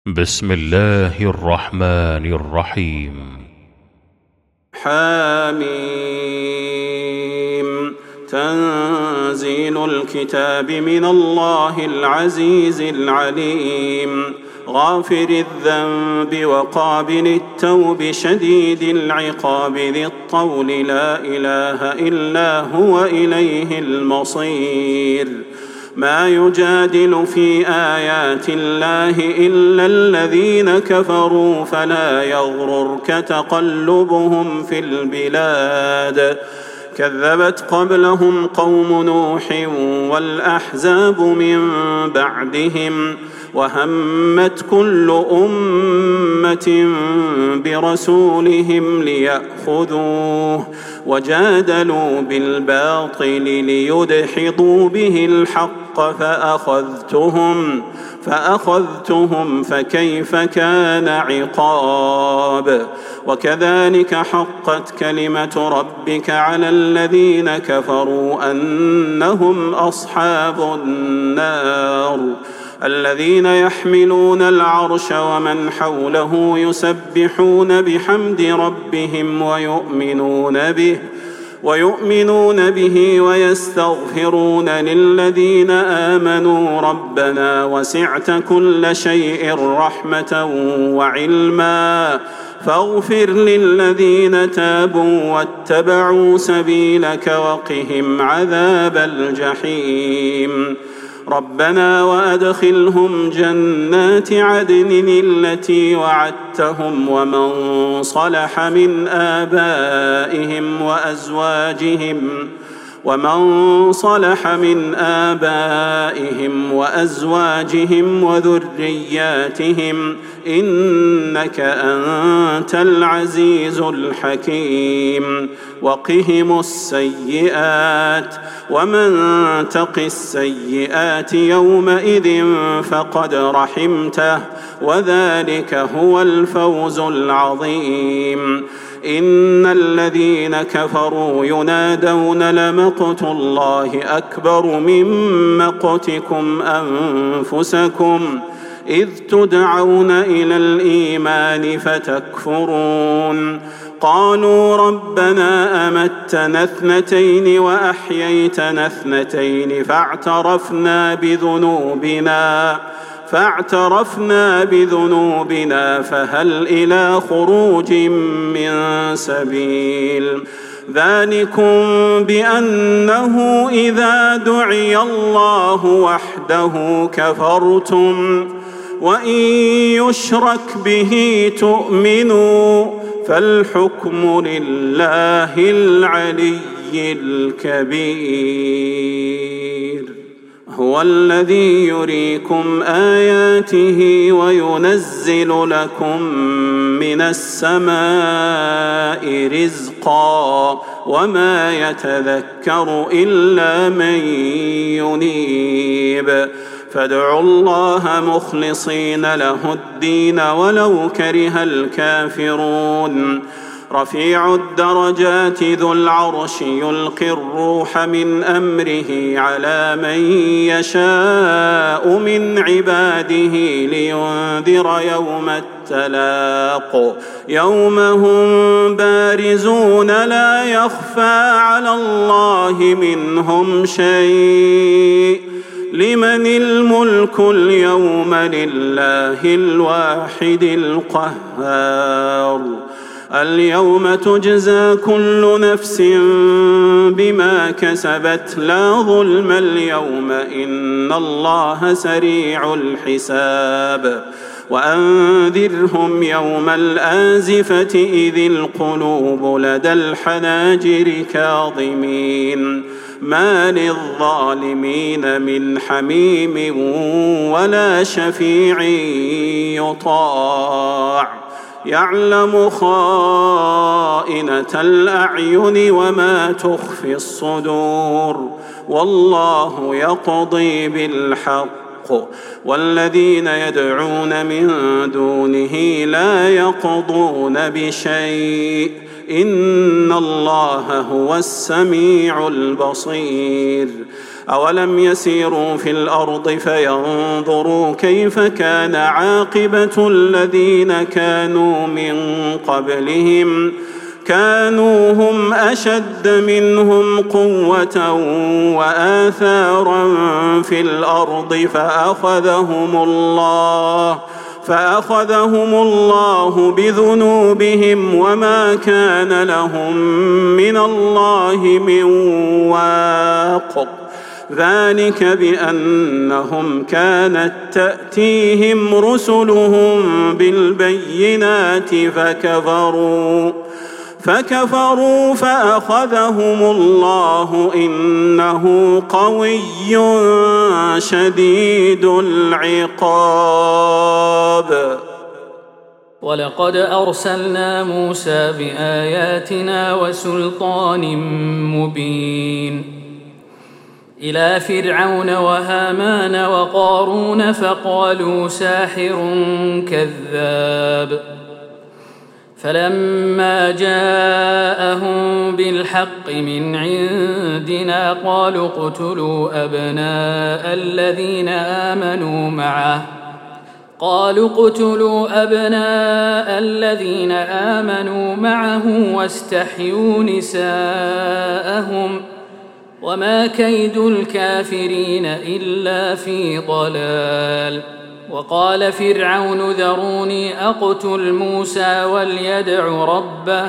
بسم الله الرحمن الرحيم. حميم. تنزيل الكتاب من الله العزيز العليم، غافر الذنب وقابل التوب شديد العقاب ذي الطول، لا إله إلا هو إليه المصير. ما يجادل في آيات الله إلا الذين كفروا، فلا يغررك تقلبهم في البلاد. كذبت قبلهم قوم نوح والأحزاب من بعدهم، وهمت كل أمة برسولهم ليأخذوه، وجادلوا بالباطل ليدحضوا به الحق فأخذتهم فكيف كان عقاب. وكذلك حقت كلمة ربك على الذين كفروا أنهم أصحاب النار. الذين يحملون العرش ومن حوله يسبحون بحمد ربهم ويؤمنون به ويستغفرون للذين آمنوا ربنا وسعت كل شيء رحمة وعلما فاغفر للذين تابوا واتبعوا سبيلك وقهم عذاب الجحيم. ربنا وأدخلهم جنات عدن التي وعدتهم ومن صلح من آبائهم وأزواجهم وذرياتهم إنك أنت العزيز الحكيم. وقهم السيئات، ومن تق السيئات يومئذ فقد رحمته، وذلك هو الفوز العظيم. إن الذين كفروا ينادون لمقت الله أكبر من مقتكم أنفسكم إذ تدعون إلى الإيمان فتكفرون. قالوا ربنا أمتنا اثنتين وأحييتنا اثنتين فاعترفنا بذنوبنا فهل إلى خروج من سبيل. ذلكم بأنه إذا دعي الله وحده كفرتم، وإن يشرك به تؤمنوا، فالحكم لله العلي الكبير. هو الذي يريكم آياته وينزل لكم من السماء رزقا، وما يتذكر إلا من ينيب. فادعوا الله مخلصين له الدين ولو كره الكافرون. رفيع الدرجات ذو العرش يلقي الروح من أمره على من يشاء من عباده لينذر يوم التلاق، يوم هم بارزون لا يخفى على الله منهم شيء. لمن الملك اليوم؟ لله الواحد القهار. اليوم تجزى كل نفس بما كسبت لا ظلم اليوم إن الله سريع الحساب. وأنذرهم يوم الآزفة إذ القلوب لدى الحناجر كاظمين، ما للظالمين من حميم ولا شفيع يطاع. يعلم خائنة الأعين وما تخفي الصدور، والله يقضي بالحق، والذين يدعون من دونه لا يقضون بشيء إن الله هو السميع البصير. أولم يسيروا في الأرض فينظروا كيف كان عاقبة الذين كانوا من قبلهم كانوا هم أشد منهم قوة وآثارا في الأرض فأخذهم الله بذنوبهم وما كان لهم من الله من واق ذلك بأنهم كانت تأتيهم رسلهم بالبينات فكفروا فأخذهم الله إنه قوي شديد العقاب. ولقد أرسلنا موسى بآياتنا وسلطان مبين إلى فرعون وهامان وقارون فقالوا ساحر كذاب فلما جاءهم بالحق من عندنا قالوا اقتلوا أبناء الذين آمنوا معه واستحيوا نساءهم وما كيد الكافرين إلا في ضلال. وقال فرعون ذروني أقتل موسى وليدع ربه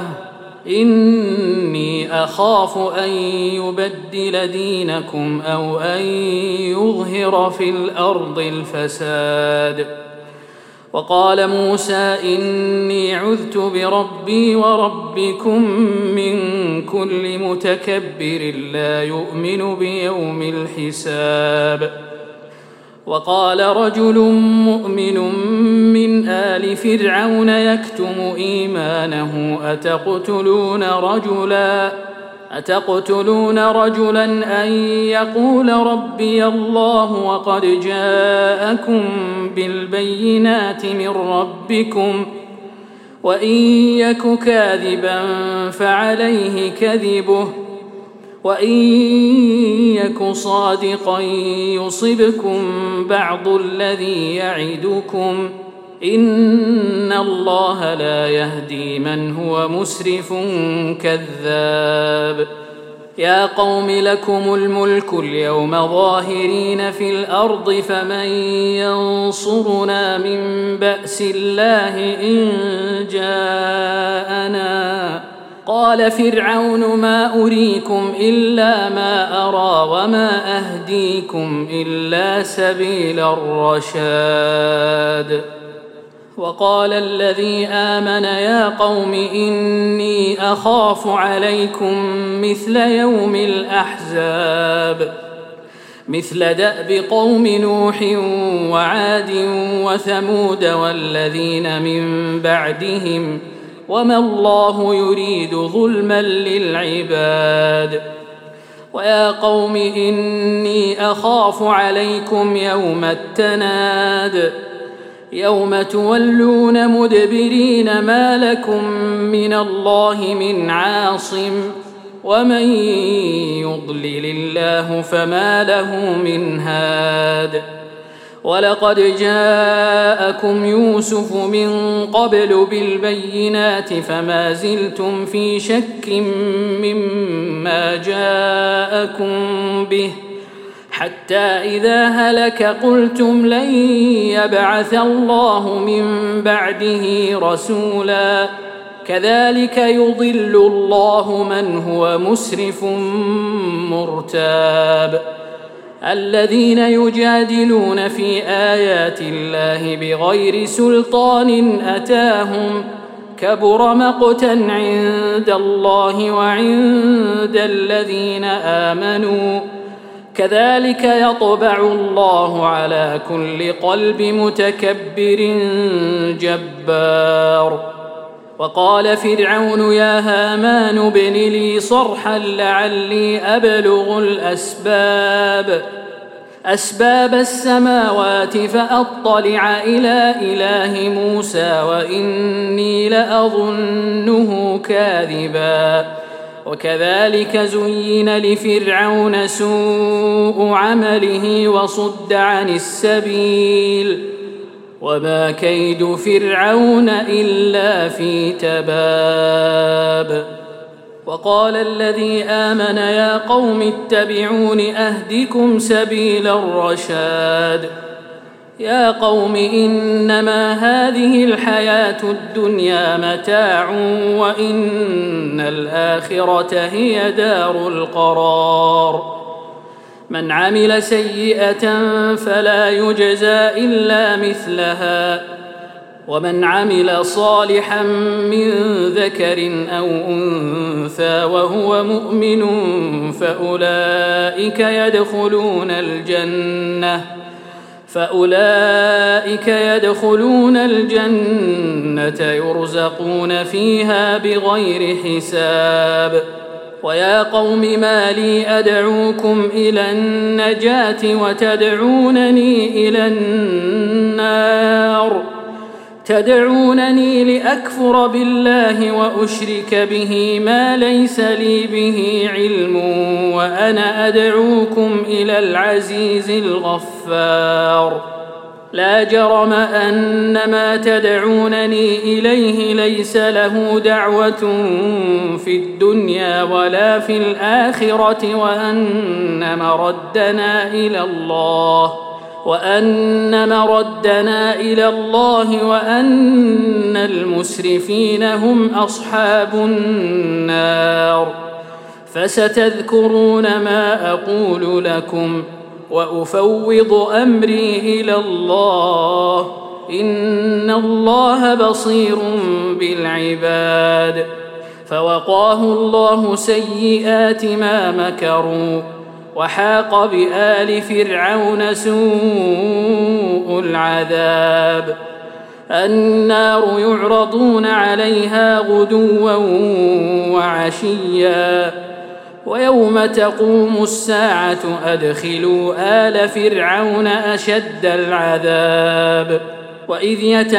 إني أخاف أن يبدل دينكم أو أن يظهر في الأرض الفساد. وقال موسى إني عذت بربي وربكم من كل متكبر لا يؤمن بيوم الحساب. وقال رجل مؤمن من آل فرعون يكتم إيمانه أتقتلون رجلا أن يقول ربي الله وقد جاءكم بالبينات من ربكم وإن يك كاذبا فعليه كذبه وإن يك صادقا يصبكم بعض الذي يعدكم إن الله لا يهدي من هو مسرف كذاب. يا قوم لكم الملك اليوم ظاهرين في الأرض فمن ينصرنا من بأس الله إن جاءنا. قال فرعون ما أريكم إلا ما أرى وما أهديكم إلا سبيل الرشاد. وقال الذي آمن يا قوم إني أخاف عليكم مثل يوم الأحزاب مثل دأب قوم نوح وعاد وثمود والذين من بعدهم وما الله يريد ظلما للعباد. ويا قوم إني أخاف عليكم يوم التناد يوم تولون مدبرين ما لكم من الله من عاصم ومن يضلل الله فما له من هاد. ولقد جاءكم يوسف من قبل بالبينات فما زلتم في شك مما جاءكم به حتى إذا هلك قلتم لن يبعث الله من بعده رسولا كذلك يضل الله من هو مسرف مرتاب. الذين يجادلون في آيات الله بغير سلطان أتاهم كبر مقتا عند الله وعند الذين آمنوا كذلك يطبع الله على كل قلب متكبر جبار. وقال فرعون يا هامان ابن لي صرحا لعلي أبلغ أسباب السماوات فأطلع إلى إله موسى وإني لأظنه كاذبا وكذلك زين لفرعون سوء عمله وصد عن السبيل وما كيد فرعون إلا في تباب. وقال الذي آمن يا قوم اتبعون أهدكم سبيل الرشاد. يا قوم إنما هذه الحياة الدنيا متاع وإن الآخرة هي دار القرار. من عمل سيئة فلا يجزى إلا مثلها ومن عمل صالحا من ذكر أو أنثى وهو مؤمن فأولئك يدخلون الجنة يرزقون فيها بغير حساب. ويا قوم ما لي أدعوكم إلى النجاة وتدعونني إلى النار تدعونني لأكفر بالله وأشرك به ما ليس لي به علم وأنا أدعوكم إلى العزيز الغفار. لا جرم أن ما تدعونني إليه ليس له دعوة في الدنيا ولا في الآخرة وأن مردنا إلى الله وأن المسرفين هم أصحاب النار. فستذكرون ما أقول لكم وأفوض أمري إلى الله إن الله بصير بالعباد. فوقاه الله سيئات ما مكروا وحاق بآل فرعون سوء العذاب. النار يعرضون عليها غدوا وعشيا ويوم تقوم الساعة أدخلوا آل فرعون أشد العذاب. وإذ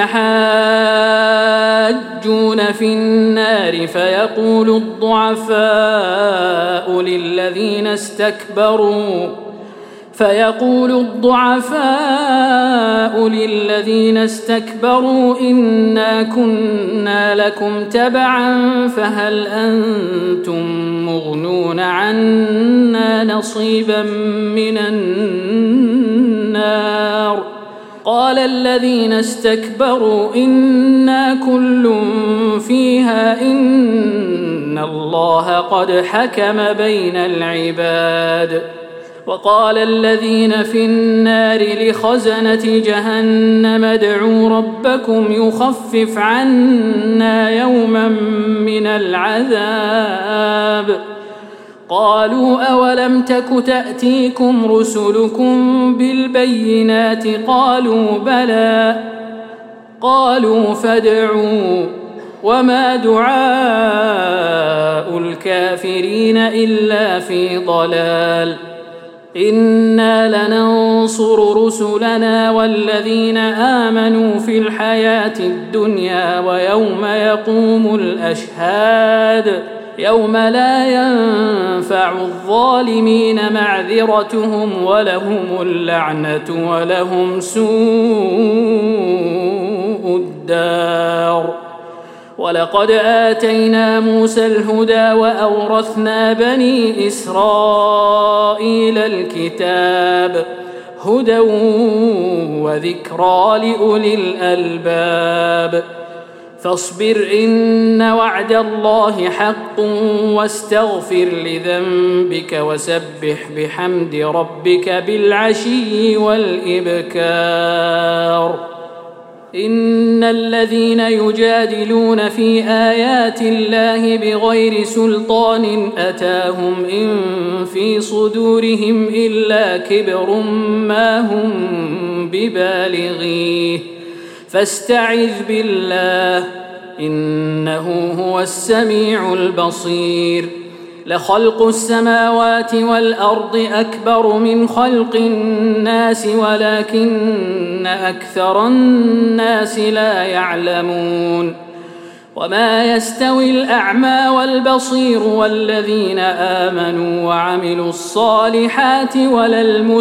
يتحاجون في النار فيقول الضعفاء للذين استكبروا إنا كنا لكم تبعا فهل أنتم مغنون عنا نصيبا من النار. قال الذين استكبروا إنا كل فيها إن الله قد حكم بين العباد. وقال الذين في النار لخزنة جهنم ادعوا ربكم يخفف عنا يوما من العذاب. قالوا أولم تك تأتيكم رسلكم بالبينات قالوا بلى قالوا فادعوا وما دعاء الكافرين إلا في ضلال. إنا لننصر رسلنا والذين آمنوا في الحياة الدنيا ويوم يقوم الأشهاد يوم لا ينفع الظالمين معذرتهم ولهم اللعنة ولهم سوء الدار. ولقد آتينا موسى الهدى وأورثنا بني إسرائيل الكتاب هدى وذكرى لأولي الألباب. فاصبر إن وعد الله حق واستغفر لذنبك وسبح بحمد ربك بالعشي والإبكار. إن الذين يجادلون في آيات الله بغير سلطان أتاهم إن في صدورهم إلا كبر ما هم ببالغيه فاستعذ بالله إنه هو السميع البصير. لخلق السماوات والأرض أكبر من خلق الناس ولكن أكثر الناس لا يعلمون. وما يستوي الأعمى والبصير والذين آمنوا وعملوا الصالحات ولا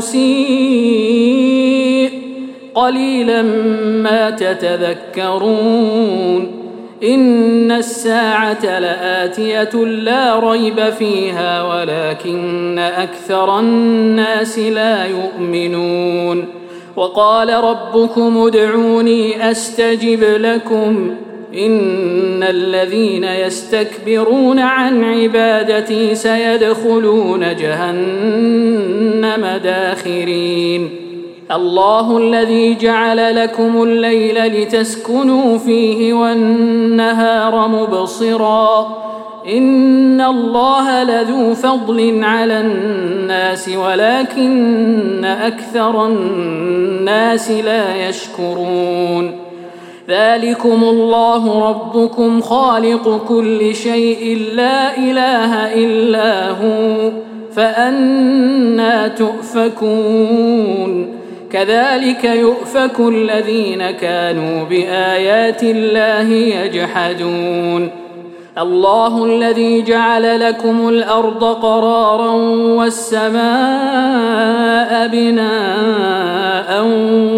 المسيء قليلا ما تتذكرون إن الساعة لآتية لا ريب فيها ولكن أكثر الناس لا يؤمنون وقال ربكم ادعوني أستجب لكم إن الذين يستكبرون عن عبادتي سيدخلون جهنم داخرين الله الذي جعل لكم الليل لتسكنوا فيه والنهار مبصرا إن الله لذو فضل على الناس ولكن أكثر الناس لا يشكرون ذلكم الله ربكم خالق كل شيء لا إله إلا هو فأنى تؤفكون كذلك يؤفك الذين كانوا بآيات الله يجحدون الله الذي جعل لكم الأرض قرارا والسماء بناء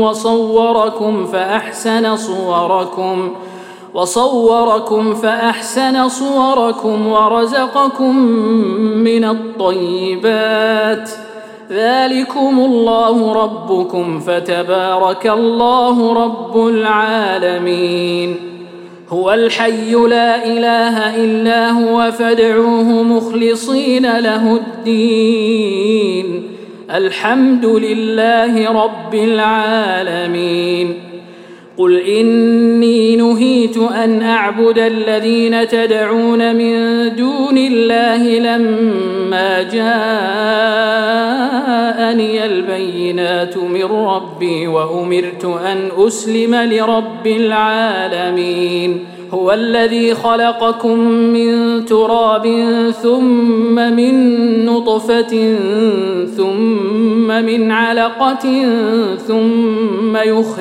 وصوركم فأحسن صوركم ورزقكم من الطيبات ذلكم الله ربكم فتبارك الله رب العالمين هو الحي لا إله إلا هو فادعوه مخلصين له الدين الحمد لله رب العالمين قل إني نهيت أن أعبد الذين تدعون من دون الله لما جاءني البينات من ربي وأمرت أن أسلم لرب العالمين هو الذي خلقكم من تراب ثم من نطفة ثم من علقة ثم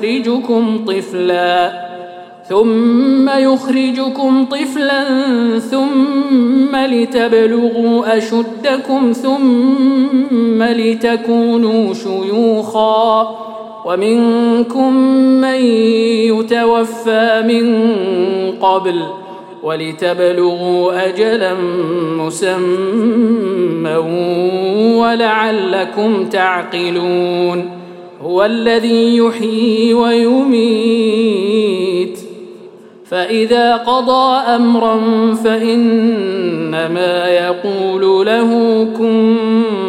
يخرجكم طفلا ثم لتبلغوا أشدكم ثم لتكونوا شيوخا ومنكم من يتوفى من قبل ولتبلغوا أجلا مسمى ولعلكم تعقلون هو الذي يحيي ويميت فإذا قضى أمرا فإنما يقول له كن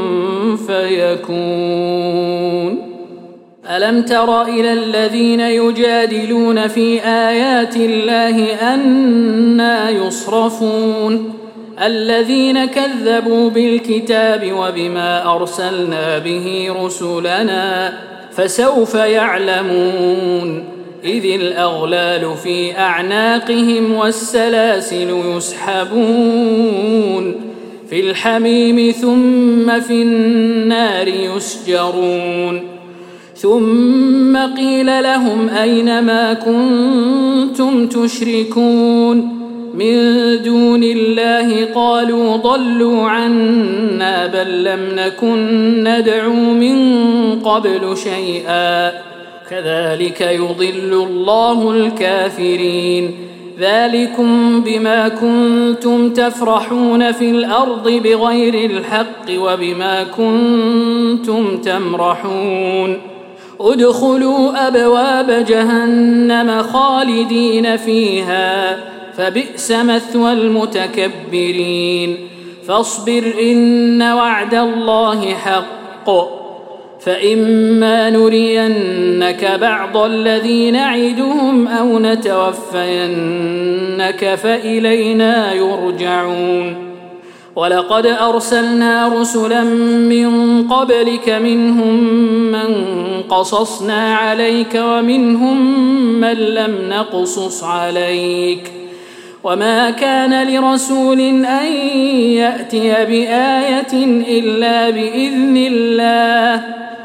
فيكون ألم تر إلى الذين يجادلون في آيات الله أنى يصرفون الذين كذبوا بالكتاب وبما أرسلنا به رسلنا فسوف يعلمون إذ الأغلال في أعناقهم والسلاسل يسحبون في الحميم ثم في النار يسجرون ثم قيل لهم أين ما كنتم تشركون من دون الله قالوا ضلوا عنا بل لم نكن ندعو من قبل شيئا كذلك يضل الله الكافرين ذلكم بما كنتم تفرحون في الأرض بغير الحق وبما كنتم تمرحون ادخلوا أبواب جهنم خالدين فيها فبئس مثوى المتكبرين فاصبر إن وعد الله حق فإما نرينك بعض الذي نعدهم أو نتوفينك فإلينا يرجعون ولقد أرسلنا رسلا من قبلك منهم من قصصنا عليك ومنهم من لم نقصص عليك وما كان لرسول أن يأتي بآية إلا بإذن الله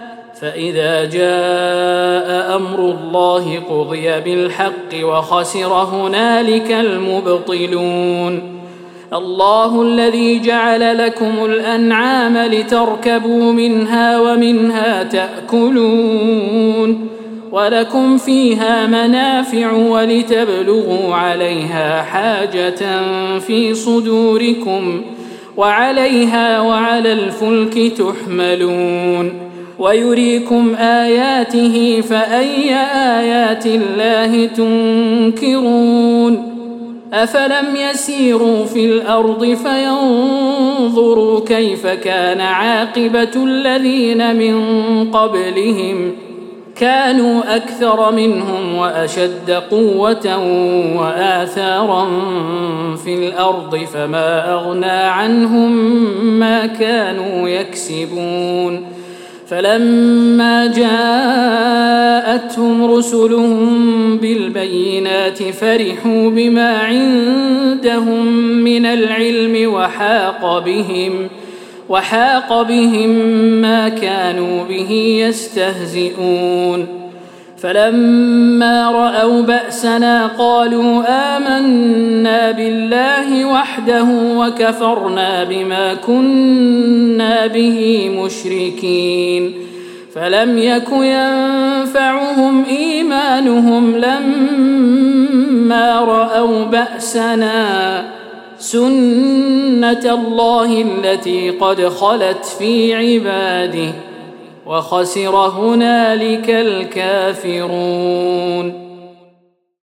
فإذا جاء أمر الله قضي بالحق وخسر هنالك المبطلون. الله الذي جعل لكم الأنعام لتركبوا منها ومنها تأكلون ولكم فيها منافع ولتبلغوا عليها حاجة في صدوركم وعليها وعلى الفلك تحملون ويريكم آياته فأي آيات الله تنكرون. أفلم يسيروا في الأرض فينظروا كيف كان عاقبة الذين من قبلهم كانوا أكثر منهم وأشد قوة وآثارا في الأرض فما أغنى عنهم ما كانوا يكسبون. فلما جاءتهم رسلهم بالبينات فرحوا بما عندهم من العلم وحاق بهم ما كانوا به يستهزئون. فلما رأوا بأسنا قالوا آمنا بالله وحده وكفرنا بما كنا به مشركين. فلم يك ينفعهم إيمانهم لما رأوا بأسنا سنة الله التي قد خلت في عباده وخسر هنالك الكافرون.